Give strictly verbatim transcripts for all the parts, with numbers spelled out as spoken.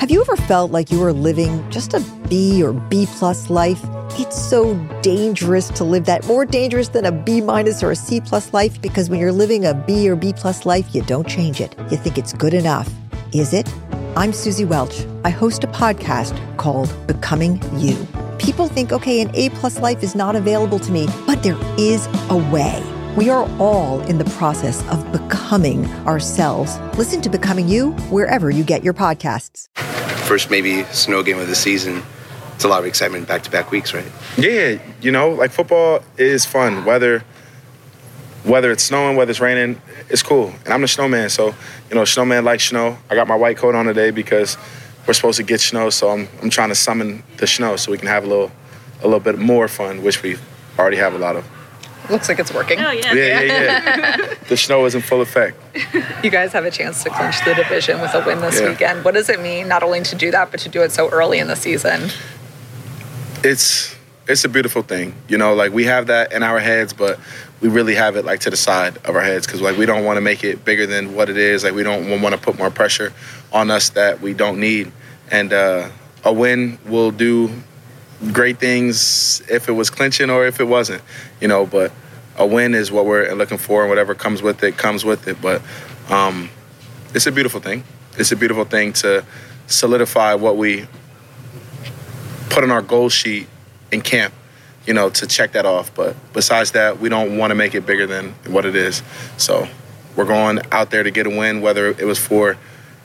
Have you ever felt like you were living just a B or B plus life? It's so dangerous to live that, more dangerous than a B minus or a C plus life, because when you're living a B or B plus life, you don't change it. You think it's good enough. Is it? I'm Susie Welch. I host a podcast called Becoming You. People think, okay, an A plus life is not available to me, but there is a way. We are all in the process of becoming ourselves. Listen to Becoming You wherever you get your podcasts. First maybe snow game of the season. It's a lot of excitement back-to-back weeks, right? Yeah, you know, like football is fun. Whether whether it's snowing, whether it's raining, it's cool. And I'm a snowman, so, you know, snowman likes snow. I got my white coat on today because we're supposed to get snow, so I'm I'm trying to summon the snow so we can have a little a little bit more fun, which we already have a lot of. Looks like it's working. Oh, yeah. Yeah, yeah, yeah. The snow is in full effect. You guys have a chance to clinch the division with a win this yeah. weekend. What does it mean not only to do that, but to do it so early in the season? It's it's a beautiful thing. You know, like we have that in our heads, but we really have it like to the side of our heads because like we don't want to make it bigger than what it is. Like we don't want to put more pressure on us that we don't need. And uh, a win will do great things if it was clinching or if it wasn't, you know, but a win is what we're looking for, and whatever comes with it, comes with it. But um, it's a beautiful thing. It's a beautiful thing to solidify what we put on our goal sheet in camp, you know, to check that off. But besides that, we don't want to make it bigger than what it is. So we're going out there to get a win, whether it was for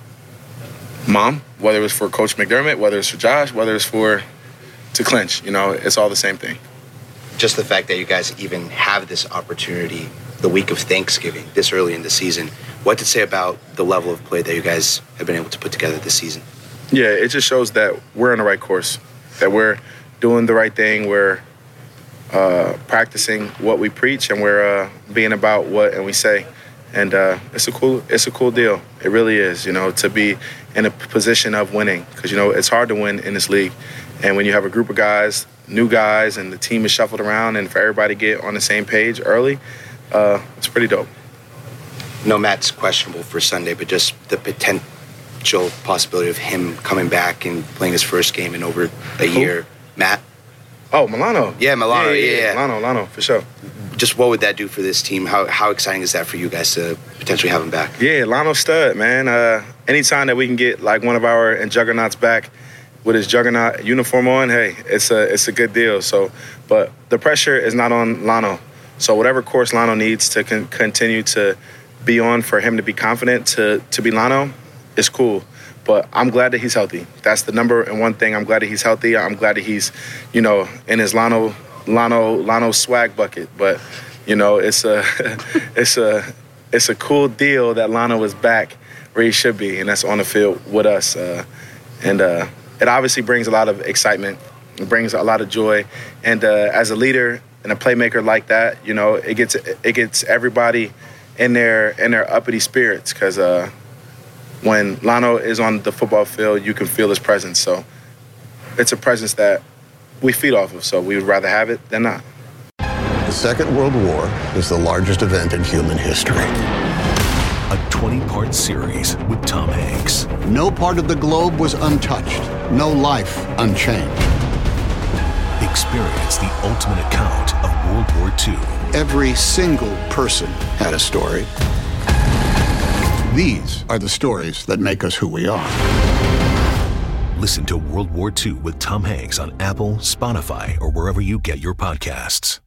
Mom, whether it was for Coach McDermott, whether it's for Josh, whether it's for to clinch, you know, it's all the same thing. Just the fact that you guys even have this opportunity the week of Thanksgiving, this early in the season, what to say about the level of play that you guys have been able to put together this season? Yeah, it just shows that we're on the right course, that we're doing the right thing, we're uh, practicing what we preach, and we're uh, being about what and we say. And uh, it's a cool, it's a cool deal. It really is, you know, to be in a position of winning, because you know it's hard to win in this league. And when you have a group of guys, new guys, and the team is shuffled around, and for everybody to get on the same page early, uh, it's pretty dope. No, Matt's questionable for Sunday, but just the potential possibility of him coming back and playing his first game in over a year. Who? Matt? Oh, Milano. Yeah, Milano, yeah, yeah, yeah. Milano, Milano, for sure. Just what would that do for this team? How how exciting is that for you guys to potentially have him back? Yeah, Lano stud, man. Uh, anytime that we can get like one of our juggernauts back with his juggernaut uniform on, hey, it's a it's a good deal. So, but the pressure is not on Lano. So whatever course Lano needs to con- continue to be on for him to be confident to to be Lano, is cool. But I'm glad that he's healthy. That's the number and one thing. I'm glad that he's healthy. I'm glad that he's, you know, in his Lano Lano Lano swag bucket. But, you know, it's a it's a it's a cool deal that Lano is back where he should be, and that's on the field with us. Uh, and uh, it obviously brings a lot of excitement. It brings a lot of joy. And uh, as a leader and a playmaker like that, you know, it gets it gets everybody in their in their uppity spirits, because uh, when Lano is on the football field, you can feel his presence. So it's a presence that we feed off of, so we would rather have it than not. The Second World War is the largest event in human history. A twenty-part series with Tom Hanks. No part of the globe was untouched. No life unchanged. Experience the ultimate account of World War Two. Every single person had a story. These are the stories that make us who we are. Listen to World War Two with Tom Hanks on Apple, Spotify, or wherever you get your podcasts.